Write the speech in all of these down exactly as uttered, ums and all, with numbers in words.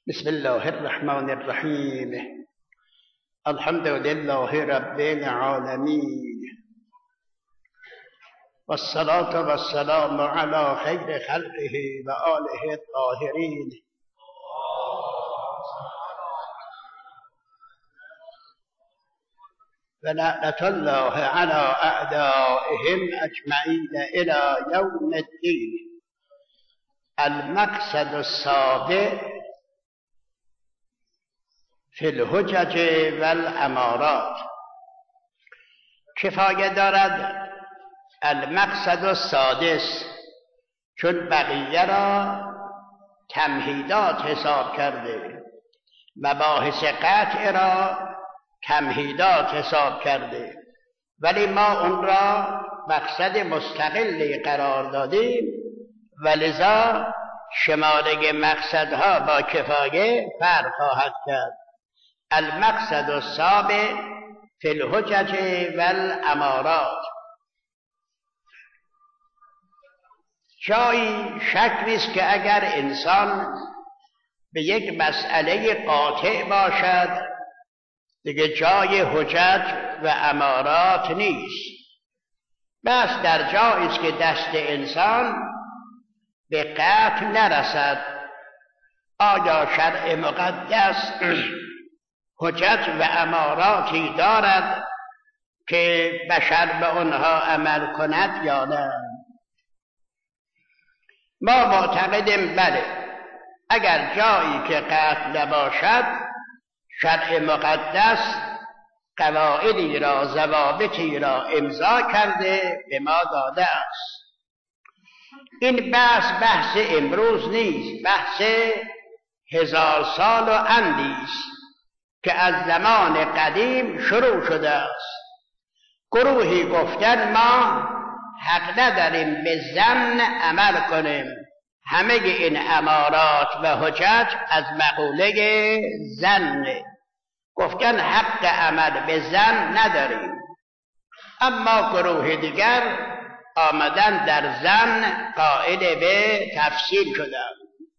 بسم الله الرحمن الرحیم. الحمد لله رب العالمین والصلاة والسلام على خیر خلقه و آله الطاهرین. ولعنة الله على أعدائهم أجمعين إلى يوم الدين. المقصد السابع فی الحجج و الامارات. کفایه دارد المقصد السادس، چون بقیه را تمهیدات حساب کرده، مباحث قطع را تمهیدات حساب کرده، ولی ما اون را مقصد مستقلی قرار دادیم و لذا شماره مقصدها با کفایه فرق خواهد کرد. المقصد السابع فی الحجج و الامارات. جایی شک نیست که اگر انسان به یک مسئله قاطع باشد دیگه جای حجج و امارات نیست. بس در جایی است که دست انسان به قطع نرسد. آیا شرع مقدس حجج و اماراتی دارد که بشر به آنها عمل کند یا نه؟ ما معتقدیم بله، اگر جایی که قطع نباشد شرع مقدس قواعدی را، ضوابطی را امضا کرده به ما داده است. این بحث بحث امروز نیست، بحث هزار سال و اندی است که از زمان قدیم شروع شده است. گروهی گفتن ما حق نداریم به ظن عمل کنیم، همه این امارات و حجج از مقوله ظن، گفتن حق عمل به ظن نداریم. اما گروه دیگر آمدن در ظن قائل به تفصیل شدند.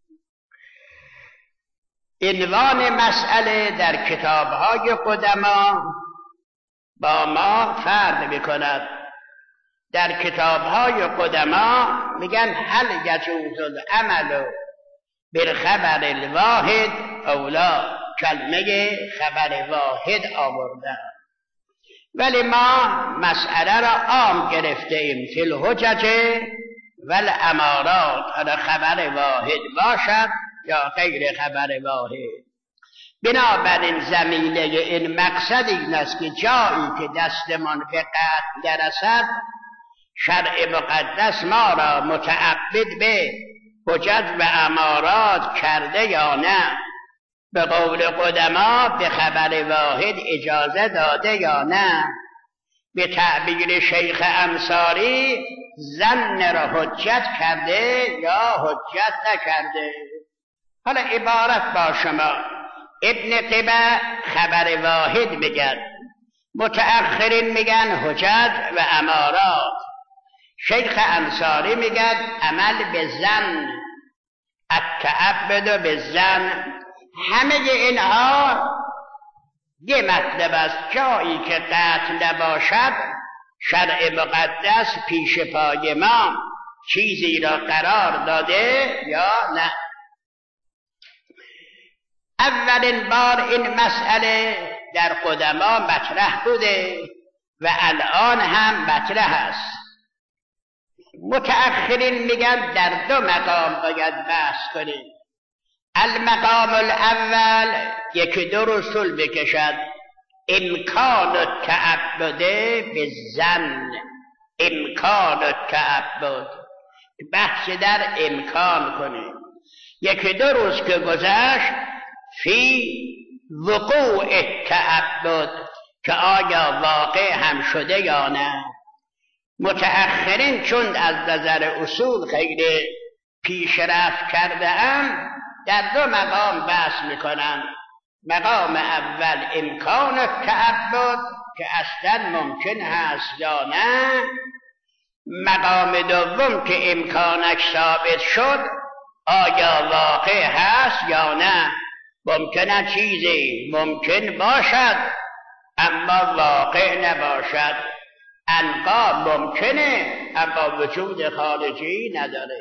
عنوان مسئله در کتاب‌های قدما با ما فرق می‌کند. در کتاب‌های قدما میگن هل یجوز العمل بالخبر الواحد او لا، کلمه خبر واحد آوردن، ولی ما مسئله را عام گرفته ایم. فی الحجج و الامارات، حالا خبر واحد باشد یا غیر خبر واحد. بنابراین زمینه این مقصد این است که جایی که دستمان به قطع دررسد شرع مقدس ما را متعبد به حجج و امارات کرده یا نه، به قول قدما به خبر واحد اجازه داده یا نه. به تعبیر شیخ انصاری ظن را حجت کرده یا حجت نکرده. حالا عبارت با شما، ابن قبه خبر واحد میگن، متأخرین میگن حجت و امارات، شیخ انصاری میگن عمل به ظن، التعبد به ظن. همه اینها یه مطلب است. جایی که قطع نباشد شرع مقدس پیش پای ما چیزی را قرار داده یا نه. اولین بار این مسئله در قدما مطرح بوده و الان هم مطرح است. متأخرین میگن در دو مقام باید بحث کنیم. المقام الاول یکی دو رسول بکشد، امکان التعبد بالظن، امکان التعبد، بحث در امکان کنیم. یکی دو روز که گذشت فی وقوع التعبد، که آیا واقع هم شده یا نه. متأخرین چون از نظر اصول خیلی پیشرفت کرده ام در دو مقام بحث میکنن. مقام اول امکان التعبد که اصلا ممکن هست یا نه. مقام دوم که امکانش ثابت شد آیا واقع هست یا نه. ممکنه چیزی ممکن باشد اما واقع نباشد. انقا ممکنه اما وجود خارجی نداره.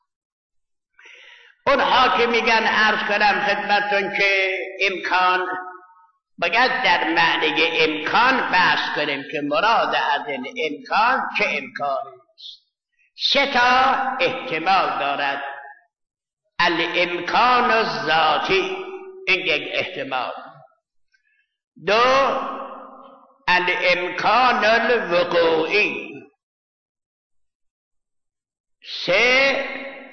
اونها که میگن عرض کنم خدمتون که امکان، باید در معنی امکان بحث کنیم که مراد از این امکان چه امکانی است. سه تا احتمال دارد. الامکان الذاتی، این یک احتمال. دو، الامکان الوقوعی. سه،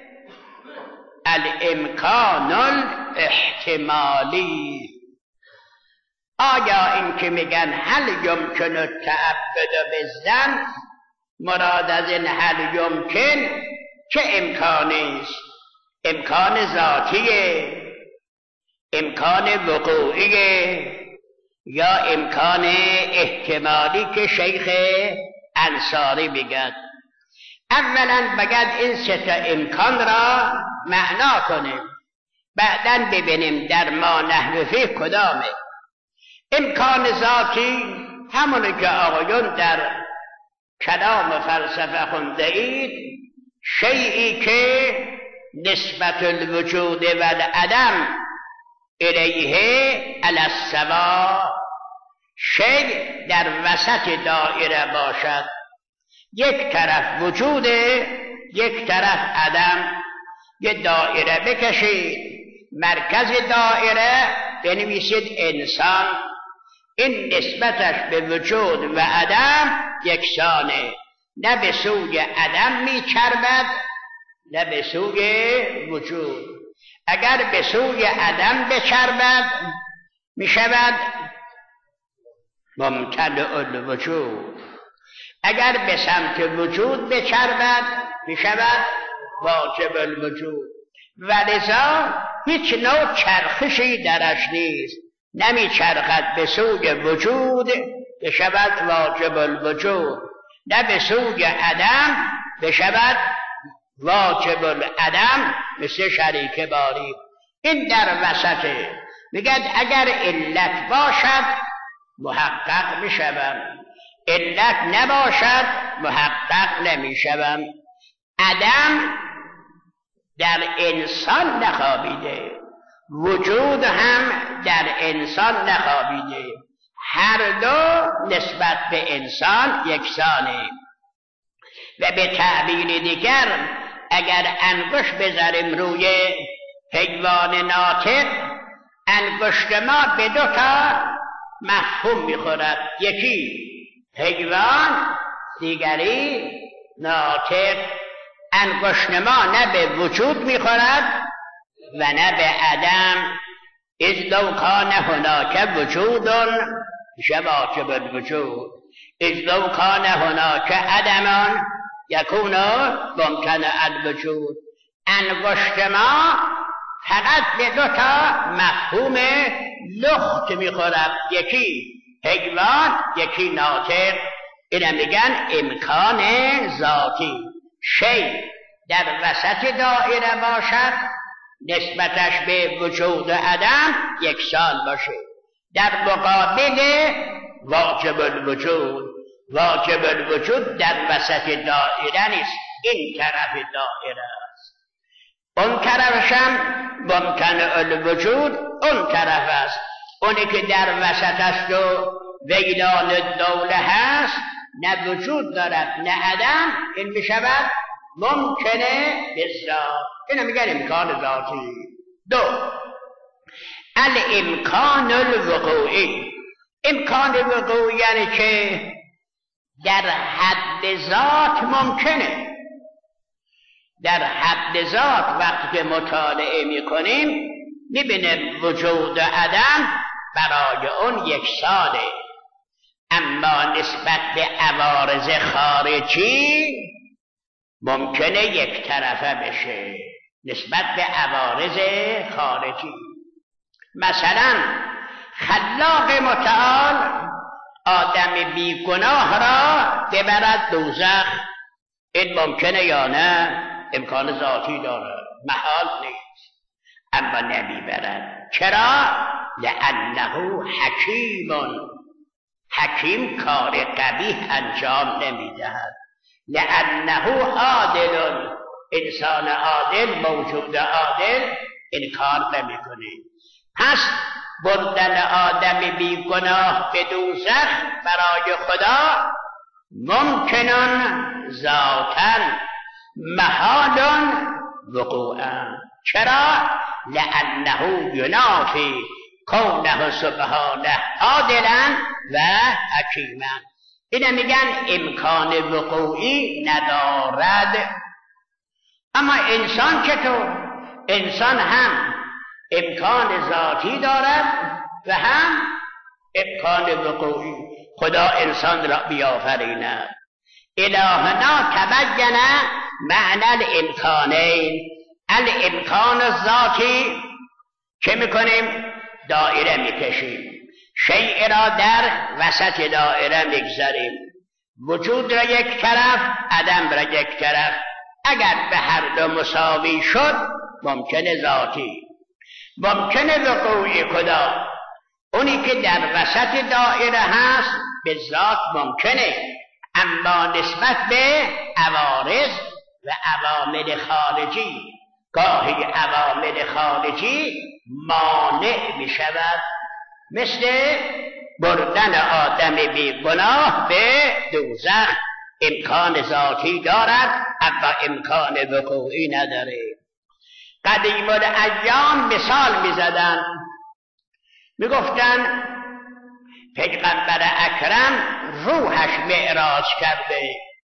الامکان الاحتمالی. آیا این که میگن هل یمکن التعبد بالظن، مراد از این هل یمکن چه امکانی است؟ امکان ذاتیه، امکان وقوعیه، یا امکان احتمالی که شیخ انصاری میگن؟ اولا باید این سه تا امکان را معنا کنیم، بعداً ببینیم در ما نحو فیه کدامه. امکان ذاتی همونی که آقایون در کلام و فلسفه خونده اید، شیئی که نسبت الوجود و العدم الیه علی السوا، شیء در وسط دایره باشد، یک طرف وجوده یک طرف عدم. یه دایره بکشید، مرکز دایره بنویسید انسان، این نسبتش به وجود و عدم یکسانه، نه به سوی عدم میچربد نه به سوی وجود. اگر به سوی عدم بچربد میشود ممتنع الوجود، اگر به سمت وجود بچربد میشود واجب الوجود. ولذا هیچ نوع چرخشی درش نیست، نمی چرخد به سوی وجود بشود واجب الوجود، نه به سوی عدم بشود واجب العدم، مثل شریک باری. این در وسطه. میگد اگر علت باشد محقق میشوم، علت نباشد محقق نمیشوم. عدم در انسان نخوابیده، وجود هم در انسان نخوابیده، هر دو نسبت به انسان یکسانه. و به تعبیر دیگر اگر انگشت بذاریم روی حیوان ناطق، انگشت ما به دو تا مفهوم میخورد، یکی حیوان دیگری ناطق. انگشت ما نه به وجود میخورد و نه به عدم. اذ لو کان هناک وجود واجب الوجود، اذ لو کان هناک عدم یکون ممتنع الوجود. انگشت ما فقط به دو تا مفهوم لخت میخورد، یکی حیوان یکی ناطق. اینا میگن امکان ذاتی. شیء در وسط دایره باشد، نسبتش به وجود و عدم یکسان باشه. در مقابل واجب الوجود، واجب الوجود در وسط دایره نیست، این طرف دایره است. اون طرفش هم ممتنع الوجود اون طرف است. اونی که در وسط است و ویلان الدوله هست، نه وجود دارد نه عدم، این میشود ممکنه بالذات. اینو میگن امکان ذاتی. دو، الامکان الوقوعی. امکان وقوعی یعنی که در حد ذات ممکنه. در حد ذات وقتی که مطالعه میکنیم میبینیم وجود و عدم برای اون یکسانه، اما نسبت به عوارض خارجی ممکنه یک طرفه بشه. نسبت به عوارض خارجی، مثلا خلاق متعال آدم بیگناه را ببرد دوزخ، این ممکنه یا نه؟ امکان ذاتی داره، محال نیست، اما نمیبرد. چرا؟ لأنه حکیم، حکیم کار قبیح انجام نمیدهد. لأنه عادل، انسان عادل، موجود عادل این کار نمیکنه. پس بردن آدم بی گناه به دوزخ برای خدا ممکنن ذاتن محالن وقوعا. چرا؟ لأنه ینافی کونه سبحانه عادلا و حکیما. اینه میگن امکان وقوعی ندارد. اما انسان چطور؟ انسان هم امکان ذاتی دارد و هم امکان وقوعی. خدا انسان را بیافریند. الهنا تبین معنی الامکانین. الامکان الذاتی چه میکنیم؟ دایره میکشیم، شیء را در وسط دایره میگذاریم، وجود را یک طرف، عدم را یک طرف. اگر به هر دو مساوی شد ممکنه ذاتی، ممکنه وقوعی. خدا اونی که در وسط دایره هست به ذات ممکنه، اما نسبت به عوارض و عوامل خارجی، گاهی عوامل خارجی مانع می شود، مثل بردن آدم بی گناه به دوزخ. امکان ذاتی دارد اما امکان وقوعی نداره. قدیم الایام مثال می زدن، می گفتن پیغمبر اکرم روحش معراج کرده،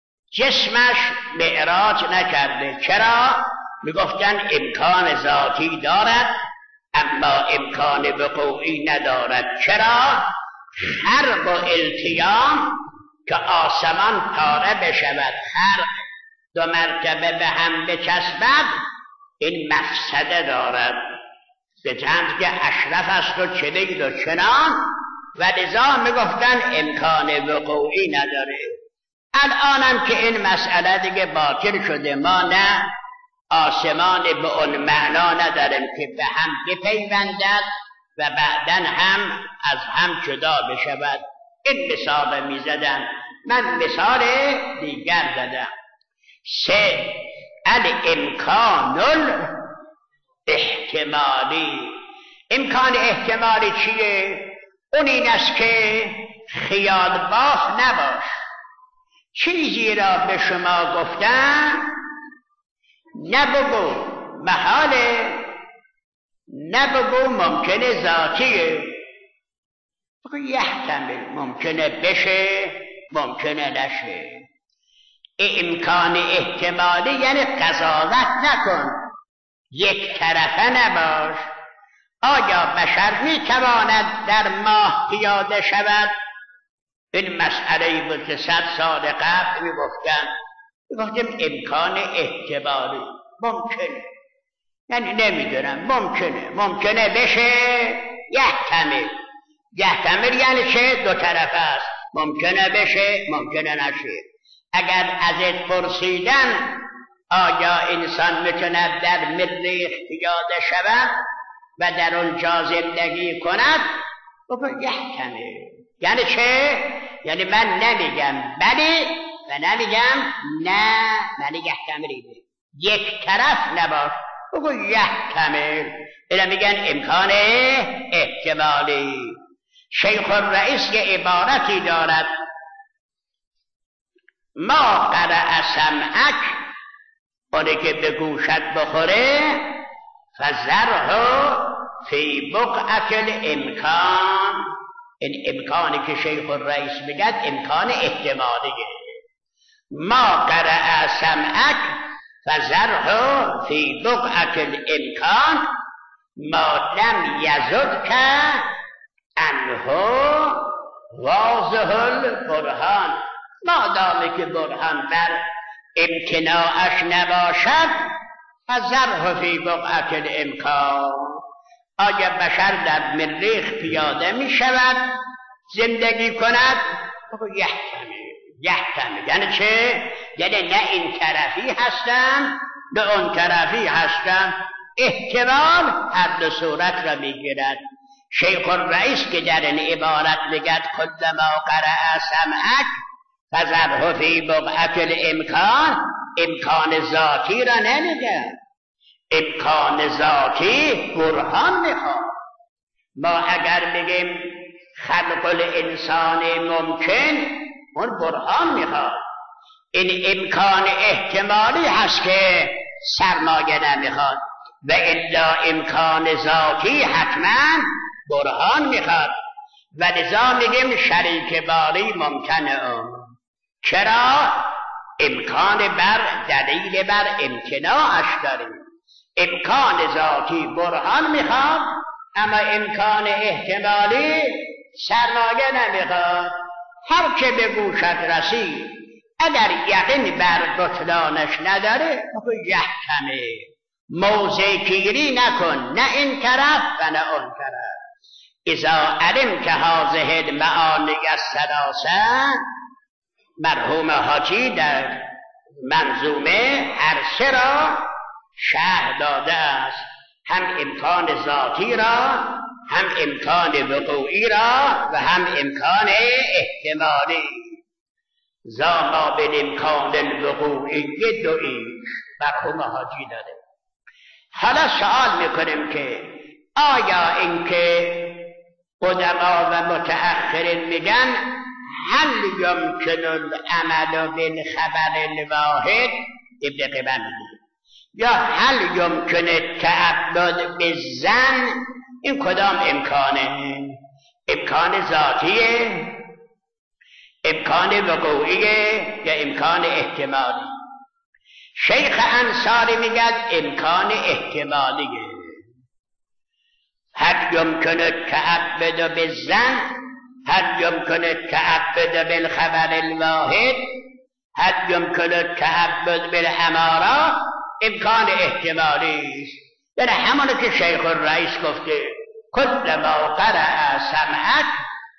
جسمش معراج نکرده. چرا؟ می گفتن امکان ذاتی دارد اما امکان وقوعی ندارد. چرا؟ خرق و التیام که آسمان پاره بشود، خرق دو مرتبه به هم بچسبد، این مفسده دارد، به چند که اشرف است و چنین و چنان، و لذا میگفتن امکان وقوعی نداره. الانم که این مسئله دیگه باطل شده، ما نه آسمان به اون معنا نداریم که به هم بپیوندد و بعدن هم از هم جدا بشود. این مثال میزدن، من مثال دیگر زدم. سه، الامکان الاحتمالی. امکان احتمالی چیه؟ اون این است که خیال باف نباش. چیزی را به شما گفتن نبگو محاله، نبگو ممکنه ذاتیه، بگو یحتمل، ممکنه بشه ممکنه نشه. امکان احتمالی یعنی قضاوت نکن، یک طرفه نباش. آیا بشر میتواند در ماه پیاده شود؟ این مسئله بود که صد سال قبل میگفتن، میگفتیم امکان احتمالی، ممکنه، یعنی نمیدونم، ممکنه ممکنه بشه. یحتمل، یحتمل یعنی چه؟ دو طرف است، ممکنه بشه ممکنه نشه. اگر ازت پرسیدن آیا انسان میتونه در مریخ پیاده شود و در اونجا زندگی کند، بگو یحتمل. یعنی چه؟ یعنی من نمیگم بله و نمیگم نه، من یحتملیه، یک طرف نباش، بگو یحتمل. اینا میگن امکان احتمالی. شیخ الرئیس یه عبارتی دارد، ما قرأ سمعک، اونه که به گوشت بخوره، فذره فی بقعة الامکان. این امکانی که شیخ الرئیس میگد امکان احتمالیه. ما قرأ سمعک فذره فی بقعة الامکان ما لم یزدک عنه واضح البرهان. ما دامی که برهان بر امتناعش نباشد، فذره فی بقعة الامکان. آیا بشر در مریخ پیاده می شود زندگی کند؟ بگو یحتمل. یحتمل یعنی چه؟ یعنی نه این طرفی هستن نه اون طرفی هستن، احتمال هر دو صورت را میگیرد. شیخ الرئیس که در این عبارت میگد کلما قرأ سمعک فذره فی بقعة الامکان، امکان ذاتی را نمیگه، امکان ذاتی برهان میخواد. ما اگر بگیم خلق الانسان ممکن، اون برهان میخواد. این امکان احتمالی هست که سرمایه نمیخواد و الا امکان ذاتی حتما برهان میخواد. و لذا میگیم شریک باری ممکنه. چرا؟ امکان بر دلیل بر امتناعش داریم. امکان ذاتی برهان میخواد، اما امکان احتمالی سرمایه نمیخواد. هر که به گوشت رسید اگر یقین بر بطلانش نداره یحتمه، موضع گیری نکن، نه این طرف و نه اون طرف. اذا علم که هذه المعانی الثلاثه، مرحوم حاجی در منظومه هر سه را شرح داده است، هم امکان ذاتی را، هم امکان وقوعی را و هم امکان احتمالی. ذا ما بالامکان الوقوعی دویش مرحوم حاجی داده. حالا سوال میکنیم که آیا اینکه قدما و متأخرین میگن هل یمکن العمل بالخبر الواحد، ابن قبن میگه، یا هل یمکن التعبد بالظن، این کدام امکانه؟ امکان ذاتیه، امکان وقوعیه یا امکان احتمالی؟ شیخ انصاری میگه امکان احتمالیه. هل یمکن التعبد بالظن، هل یمکن التعبد بالخبر الواحد، هل یمکن التعبد بالامارات، امکان احتمالی است. یعنی همونه که شیخ الرئیس گفته کلما قرأ سمعک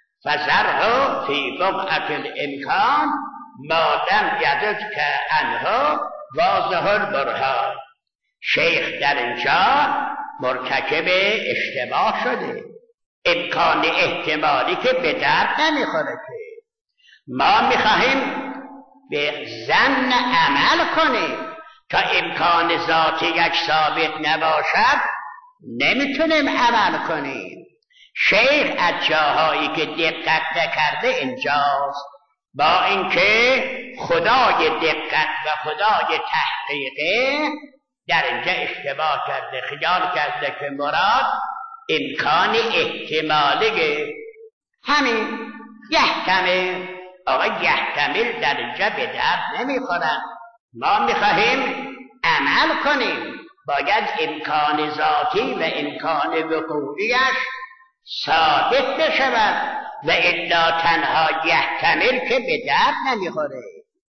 فذره فی بقعة الامکان ما لم یدرک عنه واضح البرهان. شیخ در اینجا مرتکب اشتباه شده. امکان احتمالی که به درد نمیخوره که ما میخواهیم به ظن عمل کنیم. تا امکان ذاتی یک ثابت نباشد نمیتونیم عمل کنیم. شیخ از جاهایی که دقت نکرده اینجاست، با اینکه خدای دقت و خدای تحقیقه در اینجا اشتباه کرده، خیال کرده که مراد امکان احتمالیه. همین یحتمل، آقا یحتمل در اینجا به درد نمیخورن. ما میخواهیم عمل کنیم، باید امکان ذاتی و امکان وقوعیش ثابت بشود و الا تنها یحتمل که به درد نمیخوره.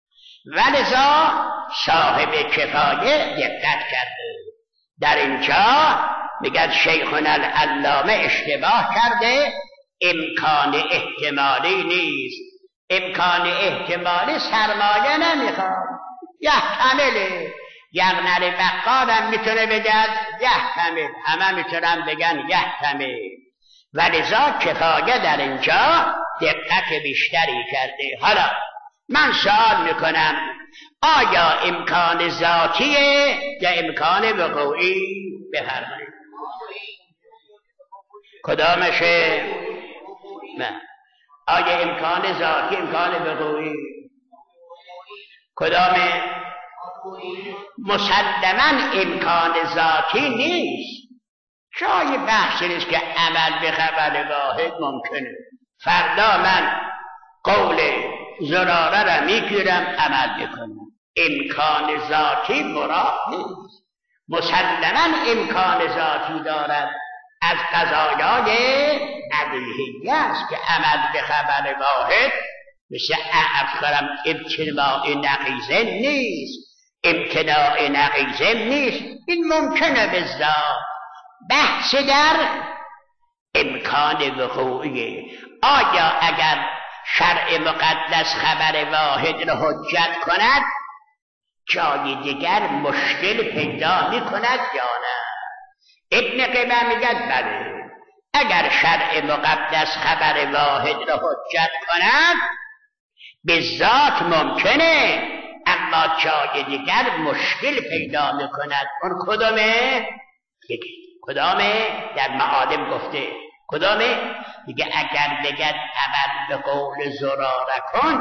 ولذا صاحب کفایه دقت کرده. در اینجا میگه شیخنا العلامه اشتباه کرده، امکان احتمالی نیست. امکان احتمالی سرمایه نمیخواد، یحتمله. یغنر بقالم میتونه بگد یحتمل، همه میتونن بگن یحتمل. ولذا کفایه در اینجا دقت بیشتری کرده. حالا من سوال میکنم آیا امکان ذاتیه یا امکان وقوعی؟ بفرمایید کدامشه؟ نه. آیا امکان ذاتی امکان وقوعی؟ کدامه؟ مسلما امکان ذاتی نیست. جای بحثی نیست که عمل به خبر واحد ممکنه. فردا من قول زراره را میگیرم عمل بکنم، امکان ذاتی مراد نیست. مسلما امکان ذاتی دارد، از قضایای بدیهی است که عمل به خبر واحد مثل افکارم امتناع نقیزه نیست، امتناع نقیزه نیست. این ممکنه به ذات. بحث در امکان وقوعیه. آیا اگر شرع مقدس خبر واحد را حجت کند جای دیگر مشکل پیدا می کند یا نه؟ ابن قیمه میگه بله اگر شرع مقدس خبر واحد را حجت کند به ذات ممکنه، اما جای دیگر مشکل پیدا میکند. اون کدامه؟ کدامه؟ در معالم گفته کدامه؟ میگه اگر بگد عمل به قول زراره کن،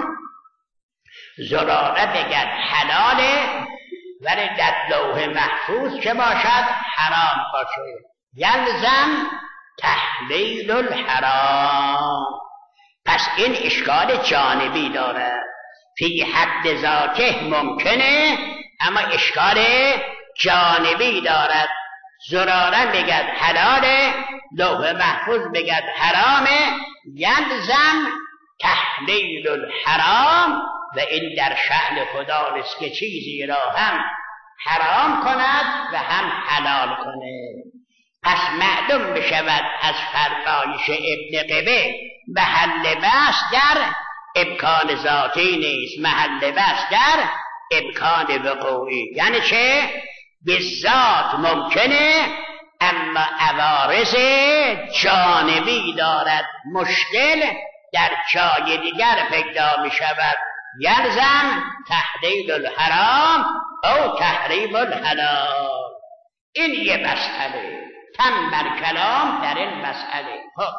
زراره بگد حلاله ولی در لوح محفوظ چه باشد؟ حرام باشه. یلزم تحلیل الحرام. پس این اشکال جانبی داره، فی حد ذاته ممکنه اما اشکال جانبی دارد. زراره بگد حلاله، لوح محفوظ بگد حرامه، یلزم تحلیل الحرام. و این در شأن خدا است که چیزی را هم حرام کند و هم حلال کنه. پس معلوم بشود از فرمایش ابن قبه محل بحث در امکان ذاتی نیست، محل بحث در امکان وقوعی. یعنی چه؟ به ذات ممکنه اما عوارض جانبی دارد، مشکل در جای دیگر پیدا می شود. یلزم تحلیل الحرام او تحریم الحلال. این یه مسئله تم بر کلام در این مسئله. خب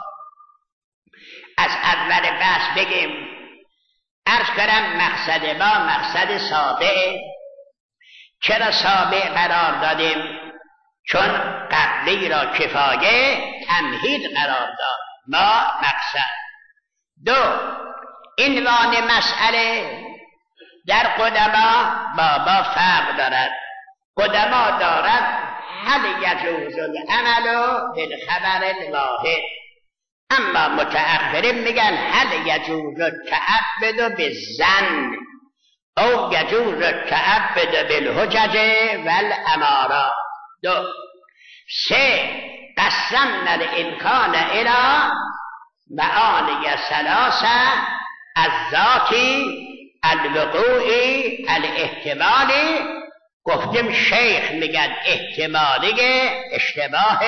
از اول بحث بگیم. عرض کردم مقصد ما مقصد سابعه. چرا سابع قرار دادیم؟ چون قبلی را کفایه تمهید قرار داد. ما مقصد دو، عنوان مسئله در قدما بابا فرق دارد. قدما دارد هل یجوز العمل بالخبر الواحد، اما متأخرین میگن هل یجوز التعبد بالظن او یجوز التعبد بالحجج والامارات. دو سه، قسمنا الامکان الى معانی ثلاثه، الذاتی، الوقوعی، الاحتمالی. گفتیم شیخ میگن احتمالی اشتباه،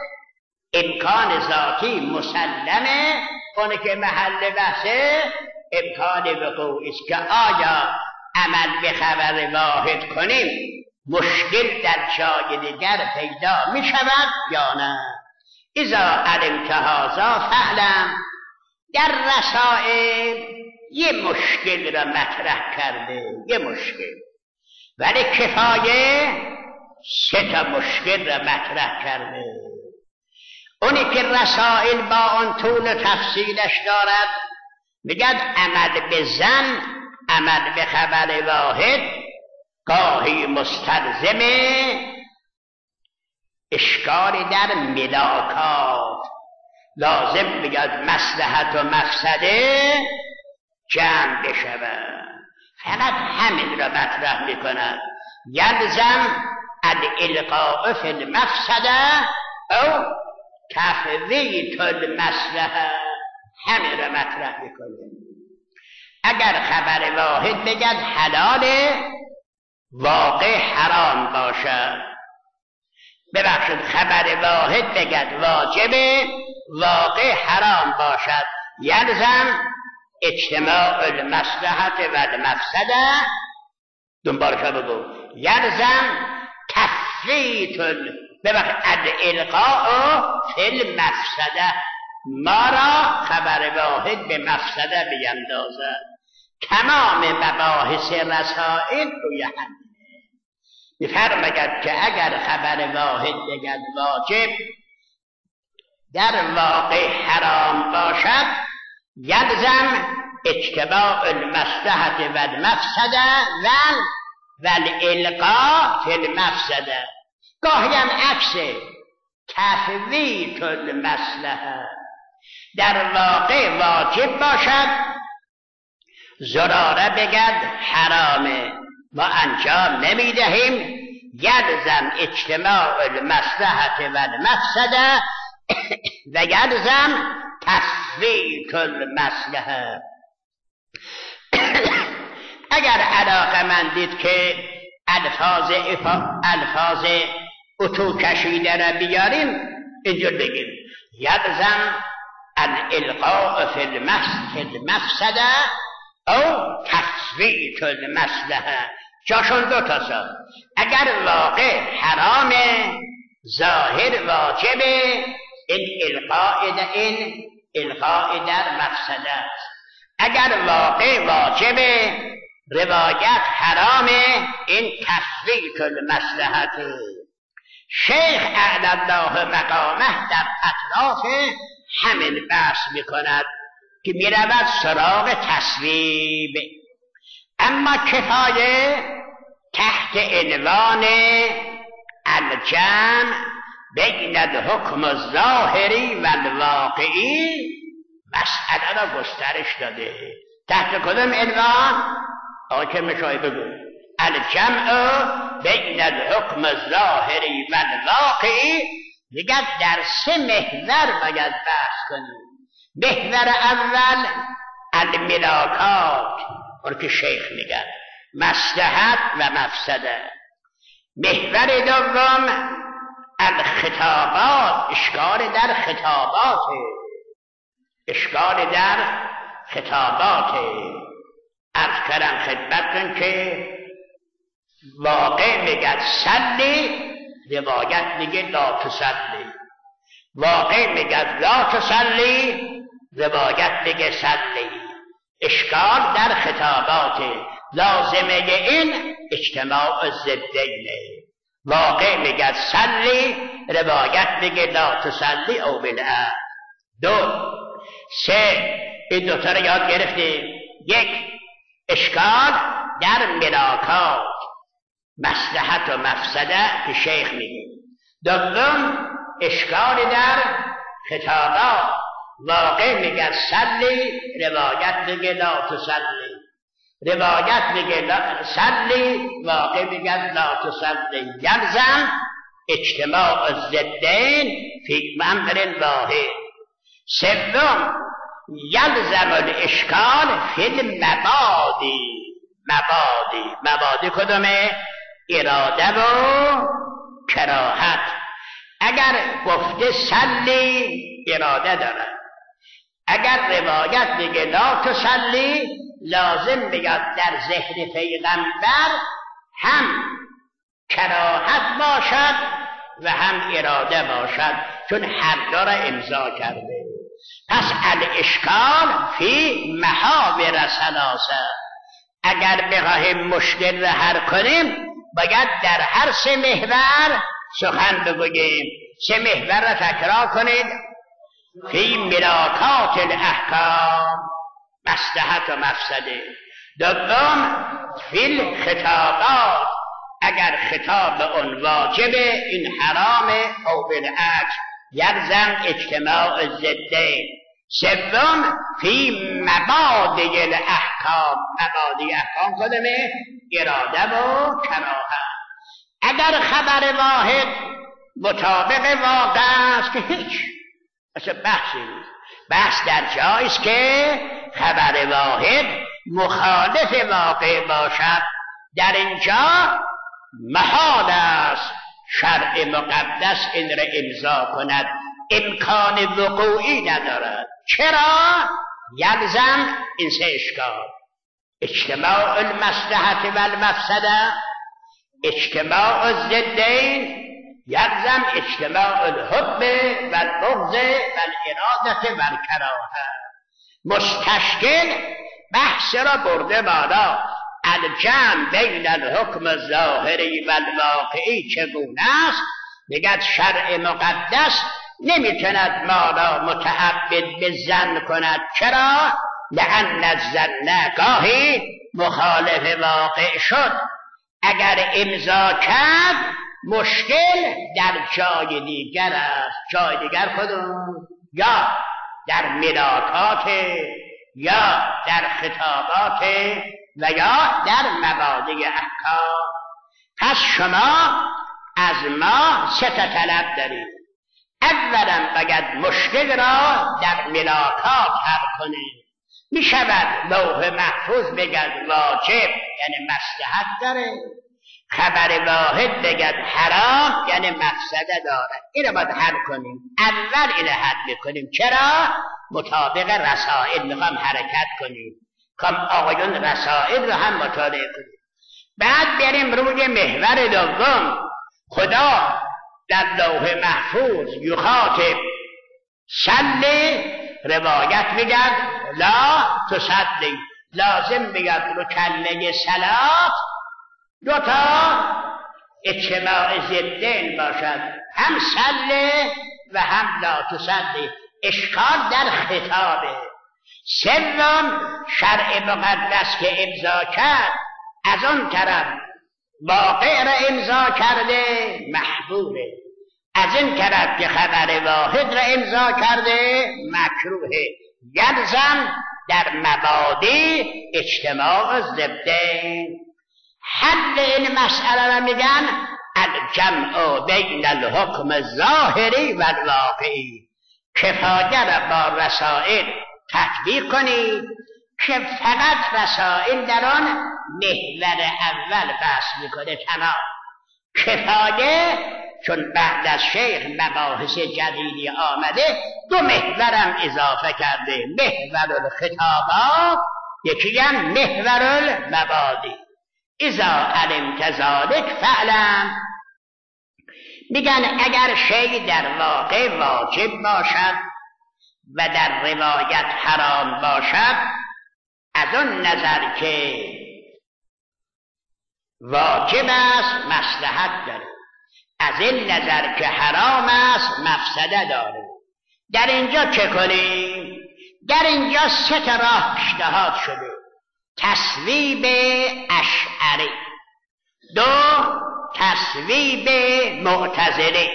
امکان ذاتی مسلمه، اونه که محل بحثه امکان وقوعی است که آیا عمل به خبر واحد کنیم مشکل در جای دیگر پیدا می شود یا نه. اذا علمت هذا فعلم. در رسائل یه مشکل را مطرح کرده، یه مشکل، ولی کفایه سه تا مشکل را مطرح کرده. اونی که رسائل با آن طول تفصیلش دارد میگن عمل به ظن، عمل به خبر واحد گاهی مستلزم اشکال در ملاکات، لازم میگه مصلحت و مفسده جمع بشود. فقط همین را مطرح میکند. یلزم الالقاء فی المفسده او تفویت المصلحه، همین را مطرح میکنه. اگر خبر واحد بگد حلال واقع حرام باشد، ببخشید خبر واحد بگد واجب واقع حرام باشد، یلزم اجتماع المصلحت و المفسده. دنبالش بگو یلزم تفویت ببخشید الالقاء فی المفسده، ما را خبر واحد به مفسده بیندازد. تمام مباحث رسائل روی همینه. میفرماید که اگر خبر واحد بگد واجب در واقع حرام باشد، یلزم اجتماع المصلحت و المفسده و والالقاء فی المفسده. گاهی هم عکسه، تفویت المصلحه، در واقع واجب باشد، زراره بگد حرامه، ما انجام نمیدهیم، یلزم اجتماع المصلحت و المفسده و یلزم تفویت المصلحه. اگر علاقه من دید که الفاظ الفاظ اتو کشیده را بیاریم اینجور بگیم یلزم الالقاء فی المفسده او تثبیت المصلحه. جاشون دو تا سا. اگر واقع حرامه ظاهر واجبه، این القاء در این القاء در مفسده است. اگر واقع واجبه روایت حرامه، این تثبیت المصلحه. شیخ اعلی الله مقامه در اطراف همین بحث میکند که میرود سراغ تصویب. اما کفایه تحت عنوان الجمع بین الحکم الظاهری و الواقعی مسئله را گسترش داده. تحت کدام عنوان؟ آقای مشایی بگو. الجمع بین الحکم الظاهری و الواقعی دیگر در سه محور باید بحث کنیم. محور اول الملاکات، اون که شیخ میگن مصلحت و مفسده. محور دوم الخطابات، اشکال در خطابات، اشکال در خطابات. عرض کردم خدمتتون که واقع میگه صلی، روایت میگه لا تصلی. واقع میگه لا تصلی، روایت میگه صلی. اشکال در خطابات. لازمه این اجتماع الضدین. واقع میگه صلی، روایت میگه لا تصلی او بالعکس. دو سه این دوتا رو یاد گرفتیم. یک اشکال در ملاکات، مصلحت و مفسده که شیخ میگه. دوم اشکال در خطابات. واقع میگه صلی، روایت میگه لا تصلی. روایت میگه صلی، واقع میگه لا تصلی. یلزم اجتماع الضدین فی امر واحد. سوم یلزم الاشکال فی المبادی. مبادی مبادی کدومه؟ اراده و کراهت. اگر گفته صلی اراده داره، اگر روایت میگه لا تصلی لازم بیاد در ذهن پیغمبر هم کراهت باشد و هم اراده باشد، چون هر دو را امضا کرده. پس الاشکال فی محاور ثلاثه. اگر بخواهیم مشکل را حل کنیم باید در هر سه محور سخن بگوییم. سه محور را تکرار کنید. فی ملاکات الاحکام، مصلحت و مفسده. دوم فی الخطابات، اگر خطاب اون واجبه این حرامه او بالعکس یلزم اجتماع الضدین. سوم فی مبادی الاحکام. مبادی احکام کدومه؟ اراده و کراهت. اگر خبر واحد مطابق واقع است که هیچ اصلا بحثی نیست. بحث در جایی است که خبر واحد مخالف واقع باشد. در اینجا محال است شرع مقدس این را امضا کند، امکان وقوعی ندارد. چرا؟ یلزم این سه اشکال: اجتماع المصلحت و المفسده، اجتماع الضدین، یلزم اجتماع الحب و البغض و الارادة و الکراهه. مستشکل بحث را برده بالا. الجمع بین الحکم الظاهری و الواقعی چگونه است؟ میگه شرع مقدس نمیتوند ما را متعبد به ظن کند. چرا؟ لأن الظن گاهی مخالف واقع شد. اگر امضا کرد مشکل در جای دیگر است. جای دیگر کدوم؟ یا در ملاکات، یا در خطابات، و یا در مبادی احکام. پس شما از ما سه تا طلب دارید. اولا باید مشکل را در ملاکات حل کنید. می شود لوح محفوظ بگد واجب یعنی مصلحت داره، خبر واحد بگد حرام یعنی مفسده دارد. این رو باید حل کنیم. اول این حل میکنیم. چرا؟ مطابق رسائل میخوام حرکت کنیم. کام آقایون رسائل رو هم مطالعه کنیم. بعد بریم روی محور دوم. خدا در لوح محفوظ یخاطب صلی، روایت میگد لا تصلی، لازم میگد رو کلمه صلات دو تا اجتماع ضدین باشد، هم صلی و هم لا تصلی. اشکال در خطابه. سوم شرع مقدس که امضا کرد، از اون طرف واقع را امضا کرده محبوبه، از این طرف که خبر واحد را امضا کرده مکروهه. یلزم در مبادی اجتماع ضدین. حل این مسئله را میگن الجمع بین الحکم الظاهری و الواقعی. کفایه را با رسائل تطبیق کنید که فقط رسائل در آن محور اول بحث میکنه. تمام کفایه، چون بعد از شیخ مباحث جدیدی آمده دو محورم اضافه کرده، محور الخطابات، یکی هم محور المبادی. اذا علمت ذلک فعلم. میگن اگر شیء در واقع واجب باشد و در روایت حرام باشد، از اون نظر که واجب است مصلحت داره، از این نظر که حرام است مفسده داره. در اینجا چه کنیم؟ در اینجا سه تا راه پیشنهاد شده. تصویب اشعری، دو تصویب معتزلی،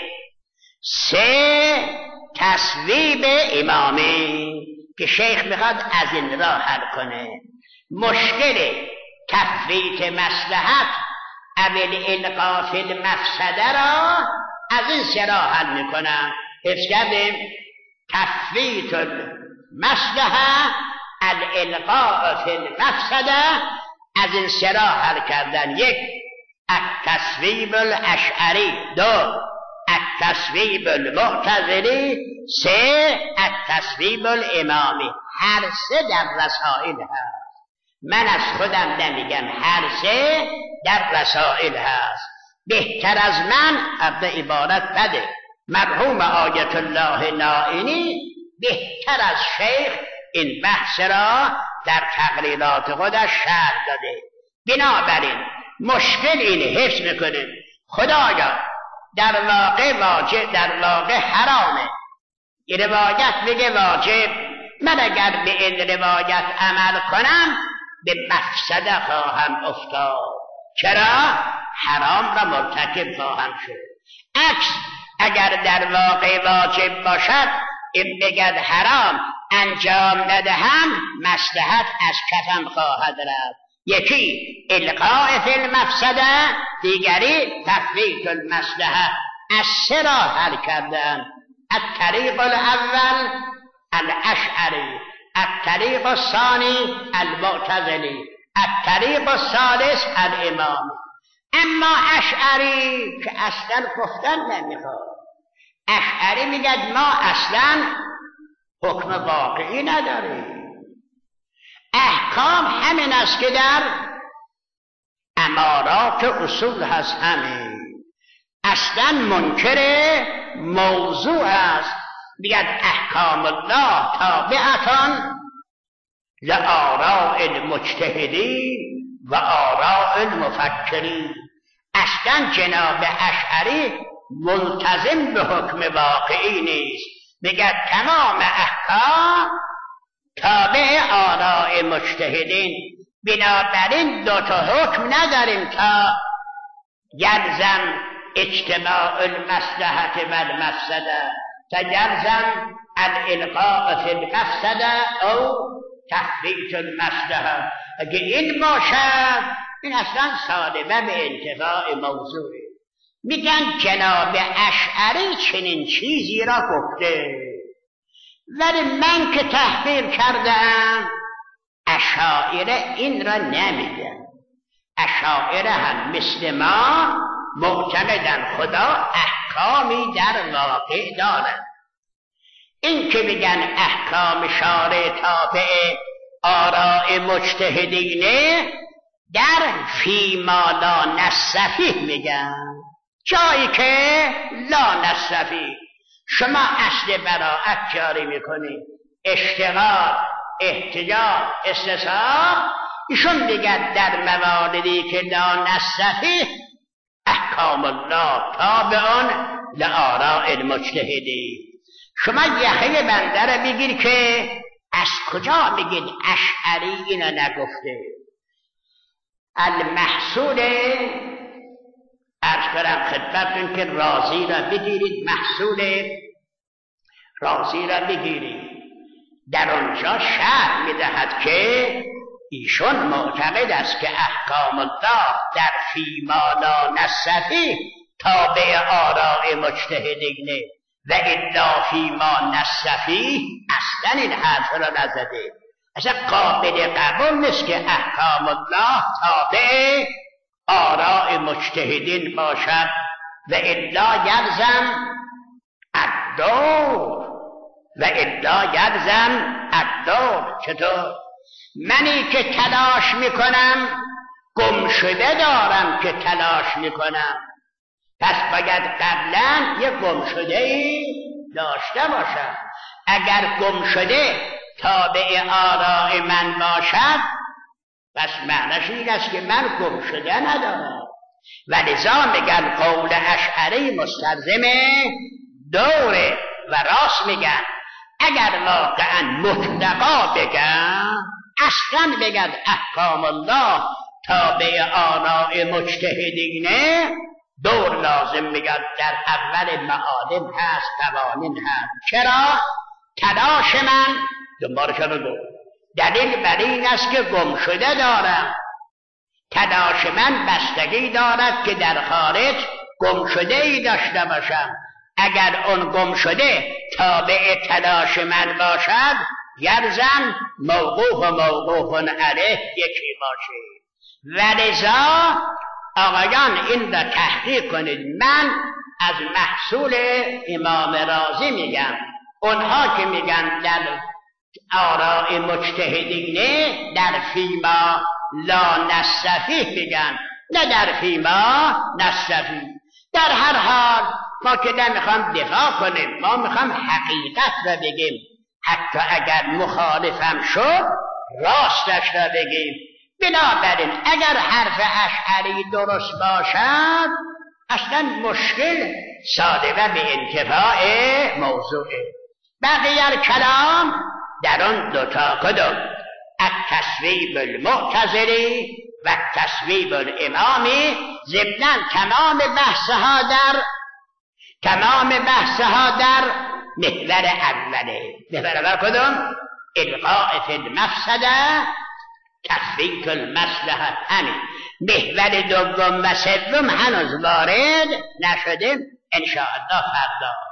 سه تصویب امامی که شیخ میخواد از این راه حل کنه. مشکل تفویت مصلحت اول القا فی المفسده را از این سه راه حل میکنن. حفظ کردیم تفویت المصلحه الالقاء فی المفسده، از این سه راه حل کردن. یک التصویب الاشعری، دو التصویب المعتزلی، سه التصویب الامامی. هر سه در رسائل هست. من از خودم نمیگم، هر سه در رسائل هست. بهتر از من ابدا عبارت بده. مرحوم آیت الله نائینی بهتر از شیخ این بحث را در تقریرات خودش شرح داده. بنابراین مشکل این حفظ میکنیم خدایا در واقع واجب، در واقع حرامه. این روایت بگه واجب، من اگر به این روایت عمل کنم به مفسده خواهم افتاد. چرا؟ حرام را مرتکب خواهم شد. عکس اگر در واقع واجب باشد این بگد حرام، انجام ندهم مصلحت از کفم خواهد رفت. یکی القاء فی المفسده، دیگری تفویت المصلحه. از سه راه حل کردن. الطریق الاول الاشعری، الطریق الثانی المعتزلی، الطریق الثالث الامام. اما اشعری که اصلا گفتن نمیخواد. اشعری میگد ما اصلا حکم واقعی نداریم، احکام همین است که در امارات اصول هست، همین اصلا منکر موضوع است. میگد احکام الله تابعتان لآراء المجتهدین و آراء المفکرین. اصلا جناب اشعری ملتزم به حکم واقعی نیست. میگه تمام احکام تابع آراء مجتهدین. بنابراین دو تا حکم نداریم تا یلزم اجتماع المصلحت و المفسده، تا یلزم الالقاء فی المفسده او تفویت المصلحه. اگه این باشد این اصلا صادمه به انتفاع موضوعی. میگن جناب اشعری چنین چیزی را گفته، ولی من که تحقیر کردم اشاعره این را نمیگن. اشاعره هم مثل ما معتقدن خدا احکامی در واقع دارد. این که میگن احکام شارع تابع آراء مجتهدینه در فیما لا نستفیه میگن، جایی که لا نستفیه شما اصل براءت جاری میکنی، اشتغال، احتجاج، استصحاب، ایشون میگن در مواردی که لا نستفیه احکام الله تابع لآراء المجتهدین. شما یخه بنده را بگیر که از کجا میگید اشعری اینو نگفته؟ المحصول عرض کنم خدمتتون که رازی را بگیرید، محصول رازی را بگیرید، در آنجا شرح میدهد که ایشون معتقد است که احکام الله در فیما لا نستفیه تابع آراء مجتهدینه و الا فیما نستفیه اصلا این حرف را نزده، اصلا قابل قبول نیست که احکام الله تابع آراء مجتهدین باشد و الا یلزم الدور و الا یلزم الدور. چطور؟ منی که تلاش میکنم گم شده دارم که تلاش میکنم، پس باید قبلا یه گم شده ای داشته باشم. اگر گم شده تابع آراء من باشد پس معنیش این است که من گم شده ندارم. و لذا میگن قول اشعری مستلزم دوره و راست میگن. اگر واقعا مطلقا بگن اصلا بگن احکام الله تابع آراء مجتهدینه، دور لازم میگن در اول معالم هست، قوانین هست. چرا؟ تلاش من دنبالش رو گفت دلیل بر این است که گم شده دارم، تلاش من بستگی دارد که در خارج گم شده ای داشته باشم. اگر اون گم شده تابع تلاش من باشد یلزم موقوف و موقوف علیه یکی باشه. ولذا آقایان این را تحقیق کنید. من از محصول امام رازی میگم، اونها که میگن در آراء مجتهدینه در فیما لا نستفیه میگن، نه در فیما نستفیه. در هر حال ما که نمیخوام دفاع کنیم، ما میخوام حقیقت را بگیم، حتی اگر مخالفم شد راستش را بگیم. بنابراین اگر حرف اشعری درست باشد اصلا مشکل صادقه به انتفاع موضوعه. بقیه کلام در آن دوتا کدوم؟ التصویب المعتزلی و التصویب الامامی. ضمناً تمام بحثها در تمام بحثها در محور اوله. محور اول کدوم؟ القاء فی المفسده تفویت المصلحه. همین محور دوم و سوم هنوز وارد نشده، ان شاء الله فردا